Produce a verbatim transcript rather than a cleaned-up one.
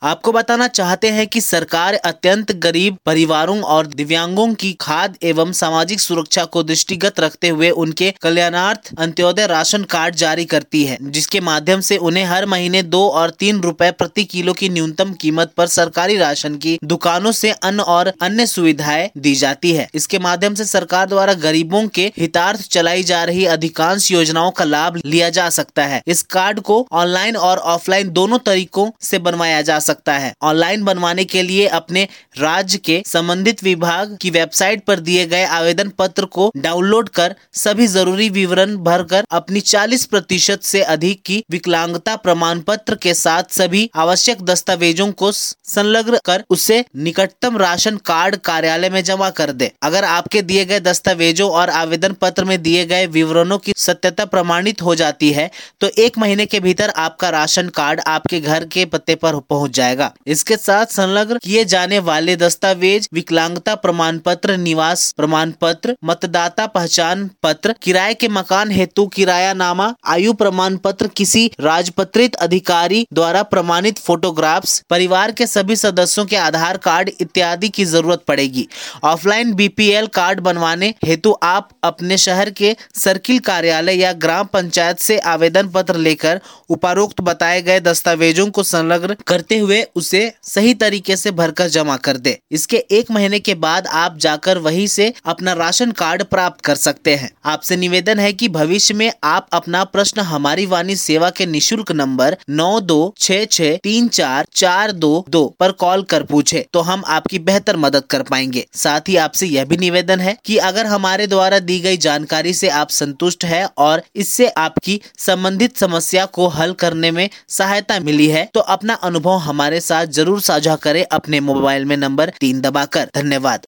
आपको बताना चाहते हैं कि सरकार अत्यंत गरीब परिवारों और दिव्यांगों की खाद्य एवं सामाजिक सुरक्षा को दृष्टिगत रखते हुए उनके कल्याणार्थ अंत्योदय राशन कार्ड जारी करती है, जिसके माध्यम से उन्हें हर महीने दो और तीन रुपए प्रति किलो की न्यूनतम कीमत पर सरकारी राशन की दुकानों से अन्न और अन्य सुविधाएं दी जाती है। इसके माध्यम से सरकार द्वारा गरीबों के हितार्थ चलाई जा रही अधिकांश योजनाओं का लाभ लिया जा सकता है। इस कार्ड को ऑनलाइन और ऑफलाइन दोनों तरीकों से बनवाया जा सकता है। ऑनलाइन बनवाने के लिए अपने राज्य के संबंधित विभाग की वेबसाइट पर दिए गए आवेदन पत्र को डाउनलोड कर सभी जरूरी विवरण भरकर अपनी चालीस प्रतिशत से अधिक की विकलांगता प्रमाण पत्र के साथ सभी आवश्यक दस्तावेजों को संलग्न कर उसे निकटतम राशन कार्ड कार्यालय में जमा कर दे। अगर आपके दिए गए दस्तावेजों और आवेदन पत्र में दिए गए विवरणों की सत्यता प्रमाणित हो जाती है तो एक महीने के भीतर आपका राशन कार्ड आपके घर के पते पर पहुंच जाएगा। इसके साथ संलग्न किए जाने वाले दस्तावेज विकलांगता प्रमाण पत्र, निवास प्रमाण पत्र, मतदाता पहचान पत्र, किराए के मकान हेतु किरायानामा, आयु प्रमाण पत्र, किसी राजपत्रित अधिकारी द्वारा प्रमाणित फोटोग्राफ्स, परिवार के सभी सदस्यों के आधार कार्ड इत्यादि की जरूरत पड़ेगी। ऑफलाइन बीपीएल कार्ड बनवाने हेतु आप अपने शहर के सर्किल कार्यालय या ग्राम पंचायत से आवेदन पत्र लेकर उपरोक्त बताए गए दस्तावेजों को संलग्न करते हुए उसे सही तरीके से भरकर जमा कर दे। इसके एक महीने के बाद आप जाकर वहीं से अपना राशन कार्ड प्राप्त कर सकते हैं। आपसे निवेदन है कि भविष्य में आप अपना प्रश्न हमारी वाणी सेवा के निशुल्क नंबर नौ दो छह छह तीन चार चार दो दो पर कॉल कर पूछे तो हम आपकी बेहतर मदद कर पाएंगे। साथ ही आपसे यह भी निवेदन है कि अगर हमारे द्वारा दी गई जानकारी से आप संतुष्ट है और इससे आपकी संबंधित समस्या को हल करने में सहायता मिली है तो अपना अनुभव हमारे साथ जरूर साझा करें अपने मोबाइल में नंबर तीन दबाकर। धन्यवाद।